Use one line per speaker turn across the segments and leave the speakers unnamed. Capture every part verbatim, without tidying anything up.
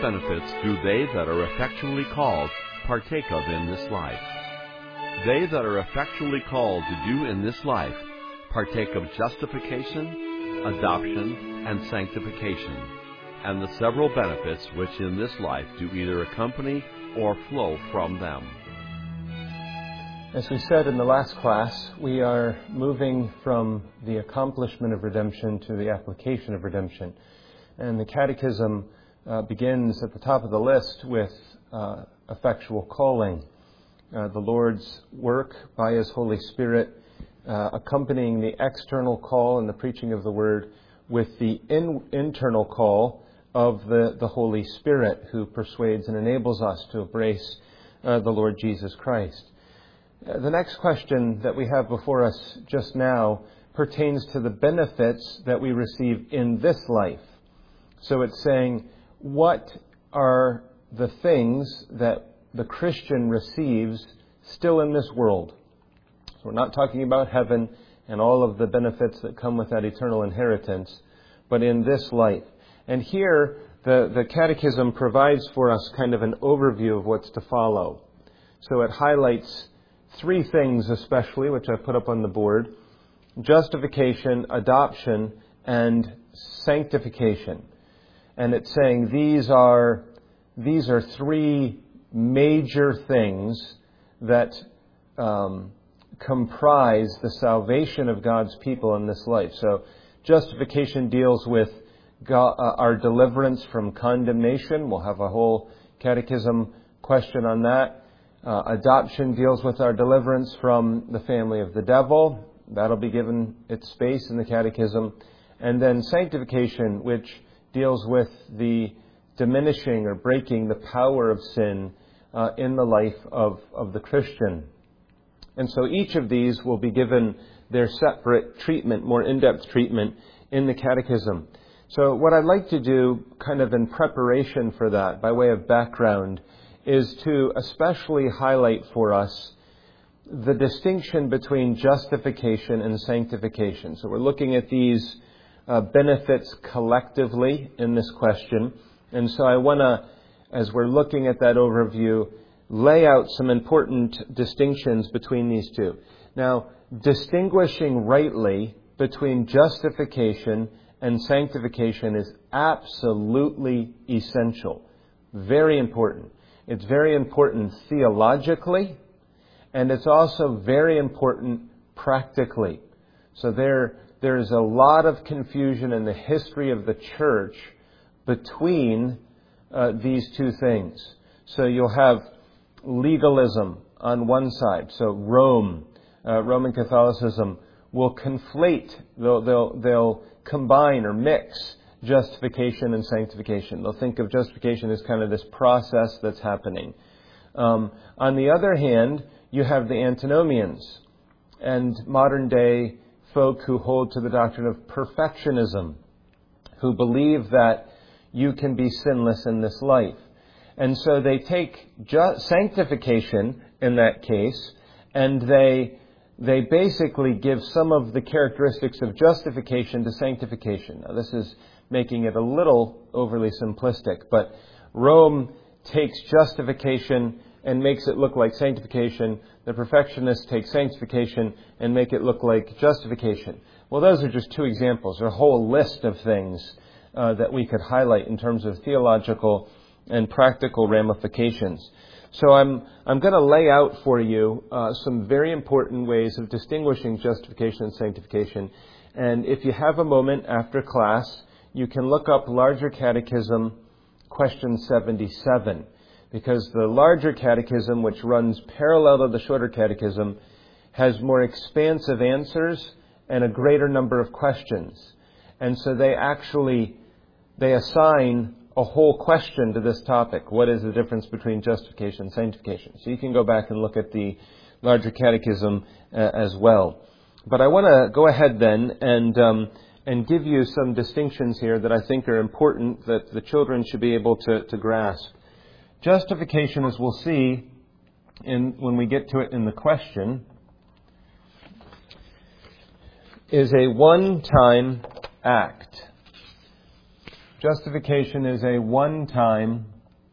benefits do they that are effectually called partake of in this life? They that are effectually called to do in this life partake of justification, adoption, and sanctification, and the several benefits which in this life do either accompany or flow from them.
As we said in the last class, we are moving from the accomplishment of redemption to the application of redemption. And the Catechism uh, begins at the top of the list with uh, effectual calling. Uh, the Lord's work by His Holy Spirit uh, accompanying the external call and the preaching of the Word with the in, internal call of the, the Holy Spirit, who persuades and enables us to embrace uh, the Lord Jesus Christ. Uh, the next question that we have before us just now pertains to the benefits that we receive in this life. So it's saying, what are the things that the Christian receives still in this world? So we're not talking about heaven and all of the benefits that come with that eternal inheritance, but in this life. And here, the, the Catechism provides for us kind of an overview of what's to follow. So it highlights three things especially, which I put up on the board: justification, adoption, and sanctification. And it's saying these are these are three major things that um, comprise the salvation of God's people in this life. So justification deals with God, uh, our deliverance from condemnation. We'll have a whole catechism question on that. Uh, adoption deals with our deliverance from the family of the devil. That'll be given its space in the catechism. And then sanctification, which deals with the diminishing or breaking the power of sin uh, in the life of, of the Christian. And so each of these will be given their separate treatment, more in-depth treatment in the catechism. So what I'd like to do, kind of in preparation for that, by way of background, is to especially highlight for us the distinction between justification and sanctification. So we're looking at these uh, benefits collectively in this question. And so I want to, as we're looking at that overview, lay out some important distinctions between these two. Now, distinguishing rightly between justification and sanctification is absolutely essential. Very important. It's very important theologically, and it's also very important practically. So there, there is a lot of confusion in the history of the church between uh, these two things. So you'll have legalism on one side. So Rome, uh, Roman Catholicism, will conflate, they'll, they'll, they'll combine or mix justification and sanctification. They'll think of justification as kind of this process that's happening. Um, on the other hand, you have the antinomians and modern day folk who hold to the doctrine of perfectionism, who believe that you can be sinless in this life. And so they take ju- sanctification in that case, and they they basically give some of the characteristics of justification to sanctification. Now, this is making it a little overly simplistic, but Rome takes justification and makes it look like sanctification. The perfectionists take sanctification and make it look like justification. Well, those are just two examples. There are a whole list of things uh, that we could highlight in terms of theological and practical ramifications. So I'm I'm going to lay out for you uh, some very important ways of distinguishing justification and sanctification. And if you have a moment after class, you can look up Larger Catechism, question seventy-seven, because the Larger Catechism, which runs parallel to the Shorter Catechism, has more expansive answers and a greater number of questions. And so they actually, they assign a whole question to this topic. What is the difference between justification and sanctification? So you can go back and look at the Larger Catechism uh, as well. But I want to go ahead then and um, and give you some distinctions here that I think are important that the children should be able to, to grasp. Justification, as we'll see in when we get to it in the question, is a one-time act. Justification is a one-time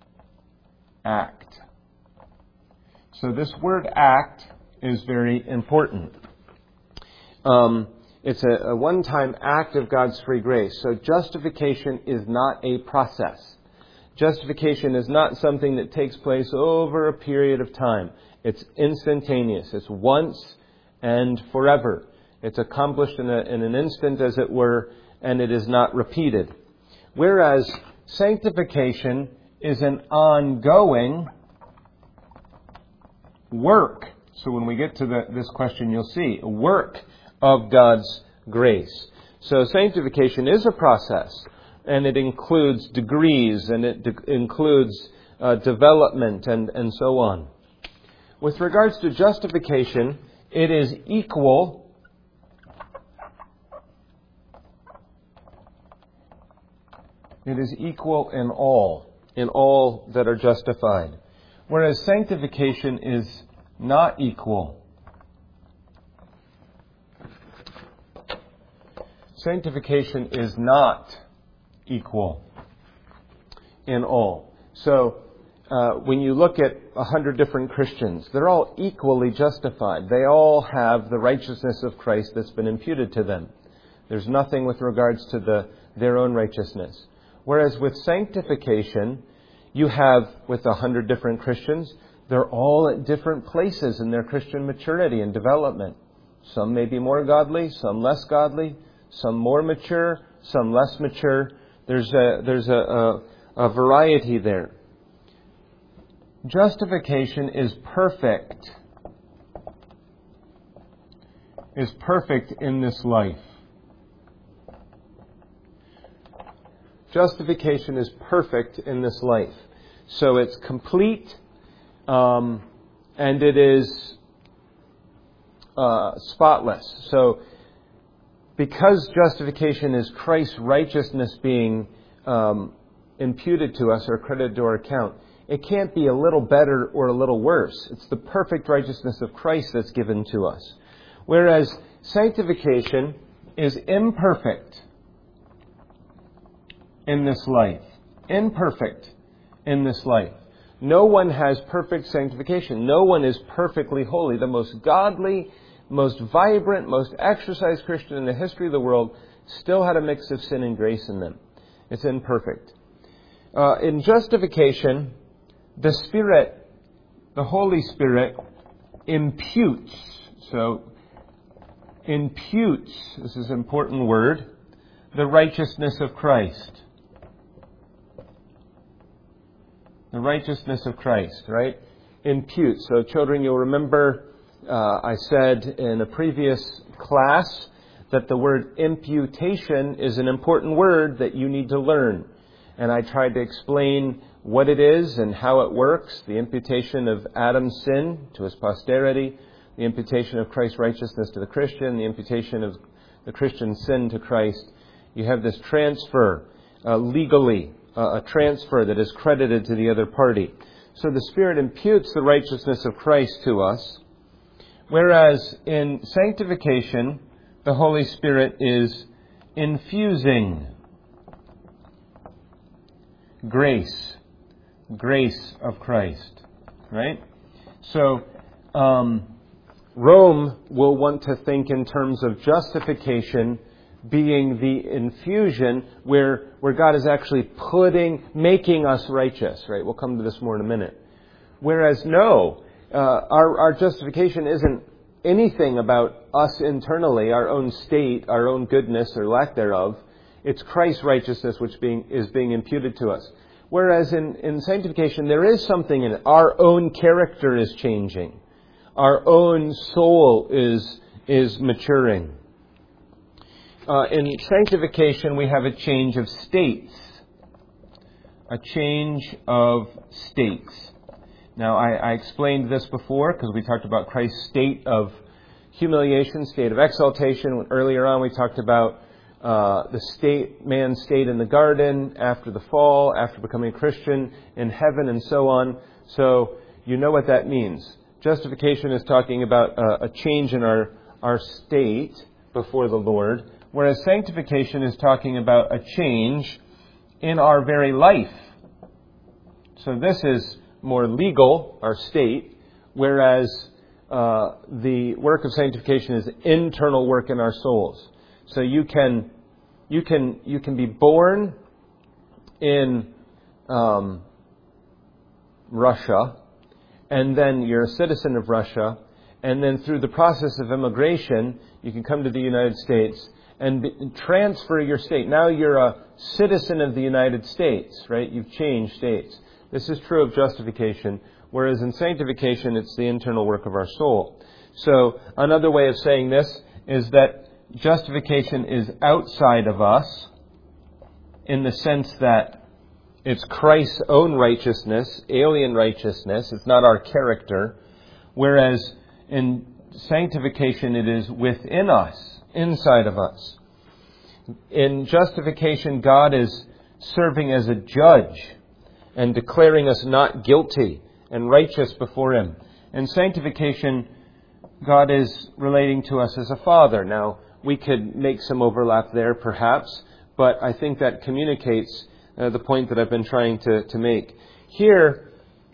act. So this word act is very important. Um, it's a, a one-time act of God's free grace. So justification is not a process. Justification is not something that takes place over a period of time. It's instantaneous. It's once and forever. It's accomplished in, a, in an instant, as it were, and it is not repeated. Whereas sanctification is an ongoing work. So when we get to the, this question, you'll see, a work of God's grace. So sanctification is a process, and it includes degrees, and it de- includes uh, development, and, and so on. With regards to justification, it is equal It is equal in all, in all that are justified. Whereas sanctification is not equal. Sanctification is not equal in all. So, uh, when you look at a hundred different Christians, they're all equally justified. They all have the righteousness of Christ that's been imputed to them. There's nothing with regards to the, their own righteousness. Whereas with sanctification, you have, with a hundred different Christians, they're all at different places in their Christian maturity and development. Some may be more godly, some less godly, some more mature, some less mature. There's a, there's a, a, a variety there. Justification is perfect. Is perfect in this life. Justification is perfect in this life. So it's complete, um, and it is uh, spotless. So because justification is Christ's righteousness being um, imputed to us or credited to our account, it can't be a little better or a little worse. It's the perfect righteousness of Christ that's given to us. Whereas sanctification is imperfect in this life. Imperfect in this life. No one has perfect sanctification. No one is perfectly holy. The most godly, most vibrant, most exercised Christian in the history of the world still had a mix of sin and grace in them. It's imperfect. Uh, in justification, the Spirit, the Holy Spirit, imputes. So, imputes, this is an important word, the righteousness of Christ. The righteousness of Christ, right? Impute. So children, you'll remember uh, I said in a previous class that the word imputation is an important word that you need to learn. And I tried to explain what it is and how it works. The imputation of Adam's sin to his posterity, the imputation of Christ's righteousness to the Christian, the imputation of the Christian's sin to Christ. You have this transfer uh, legally. Uh, a transfer that is credited to the other party. So the Spirit imputes the righteousness of Christ to us, whereas in sanctification, the Holy Spirit is infusing grace, grace of Christ, right? So um, Rome will want to think in terms of justification being the infusion where where God is actually putting, making us righteous, right? We'll come to this more in a minute. Whereas no, uh, our, our justification isn't anything about us internally, our own state, our own goodness or lack thereof. It's Christ's righteousness which being is being imputed to us. Whereas in, in sanctification, there is something in it. Our own character is changing. Our own soul is is maturing. Uh, in sanctification, we have a change of states. A change of states. Now, I, I explained this before because we talked about Christ's state of humiliation, state of exaltation. Earlier on, we talked about uh, the state, man's state in the garden, after the fall, after becoming a Christian, in heaven, and so on. So, you know what that means. Justification is talking about uh, a change in our, our state before the Lord. Whereas sanctification is talking about a change in our very life. So this is more legal, our state, whereas uh, the work of sanctification is internal work in our souls. So you can you can you can be born in um, Russia, and then you're a citizen of Russia, and then through the process of immigration, you can come to the United States and be, transfer your state. Now you're a citizen of the United States, right? You've changed states. This is true of justification, whereas in sanctification, it's the internal work of our soul. So another way of saying this is that justification is outside of us in the sense that it's Christ's own righteousness, alien righteousness. It's not our character. Whereas in sanctification, it is within us, inside of us. In justification, God is serving as a judge and declaring us not guilty and righteous before Him. In sanctification, God is relating to us as a father. Now, we could make some overlap there, perhaps, but I think that communicates uh, the point that I've been trying to, to make. Here,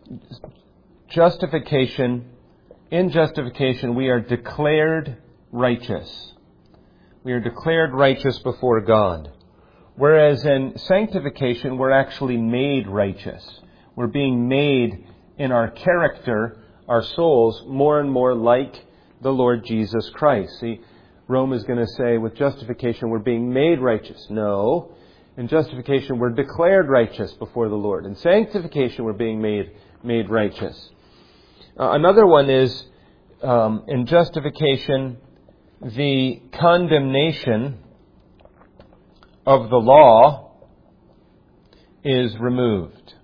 justification, in justification, we are declared righteous. We are declared righteous before God. Whereas in sanctification, we're actually made righteous. We're being made in our character, our souls, more and more like the Lord Jesus Christ. See, Rome is going to say with justification, we're being made righteous. No. In justification, we're declared righteous before the Lord. In sanctification, we're being made, made righteous. Uh, another one is, um, in justification, the condemnation of the law is removed.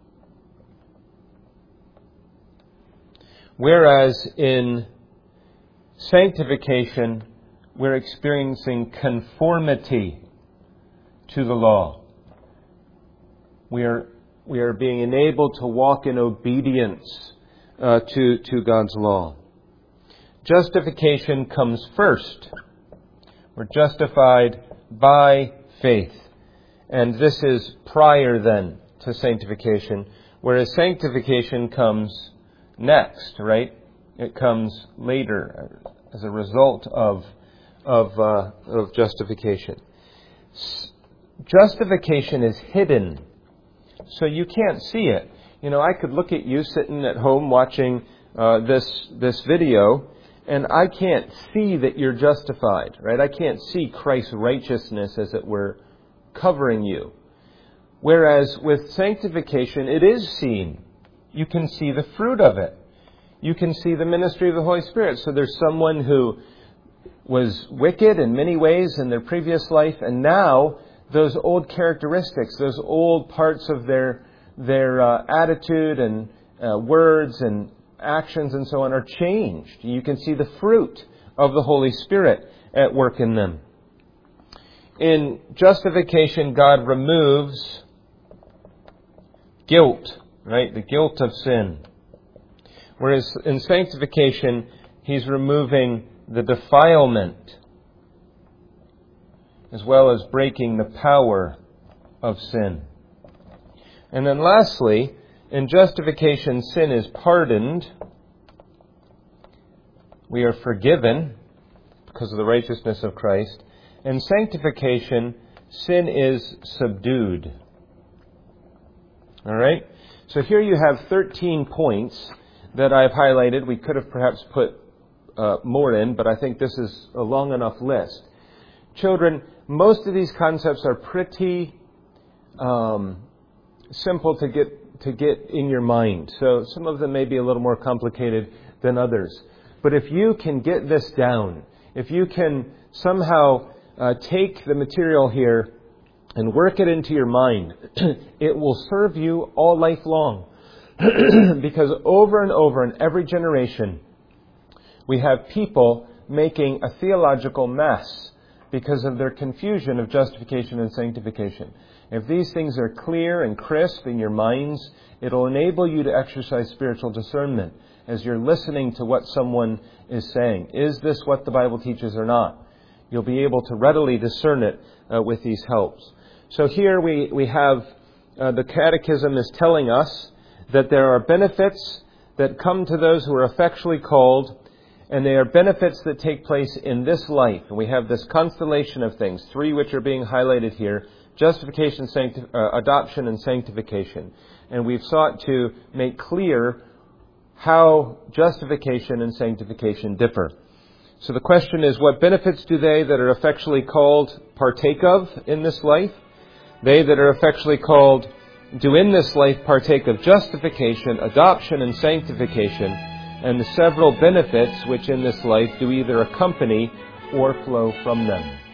Whereas in sanctification, we're experiencing conformity to the law. We are, we are being enabled to walk in obedience uh, to, to God's law. Justification comes first. We're justified by faith. And this is prior then to sanctification, whereas sanctification comes next, right? It comes later as a result of of uh, of justification. S- justification is hidden, so you can't see it. You know, I could look at you sitting at home watching uh, this this video, and I can't see that you're justified, right? I can't see Christ's righteousness, as it were, covering you. Whereas with sanctification, it is seen. You can see the fruit of it. You can see the ministry of the Holy Spirit. So there's someone who was wicked in many ways in their previous life, and now those old characteristics, those old parts of their their uh, attitude and uh, words and actions and so on are changed. You can see the fruit of the Holy Spirit at work in them. In justification, God removes guilt, right? The guilt of sin. Whereas in sanctification, He's removing the defilement as well as breaking the power of sin. And then lastly, in justification, sin is pardoned. We are forgiven because of the righteousness of Christ. In sanctification, sin is subdued. All right? So here you have thirteen points that I've highlighted. We could have perhaps put uh, more in, but I think this is a long enough list. Children, most of these concepts are pretty um, simple to get to get in your mind. So some of them may be a little more complicated than others. But if you can get this down, if you can somehow uh, take the material here and work it into your mind, it will serve you all life long. Because over and over in every generation, we have people making a theological mess because of their confusion of justification and sanctification. If these things are clear and crisp in your minds, it'll enable you to exercise spiritual discernment as you're listening to what someone is saying. Is this what the Bible teaches or not? You'll be able to readily discern it uh, with these helps. So here we, we have uh, the Catechism is telling us that there are benefits that come to those who are effectually called, and they are benefits that take place in this life. And we have this constellation of things, three which are being highlighted here: justification, sancti- uh, adoption, and sanctification. And we've sought to make clear how justification and sanctification differ. So the question is, what benefits do they that are effectually called partake of in this life? They that are effectually called do in this life partake of justification, adoption, and sanctification, and the several benefits which in this life do either accompany or flow from them.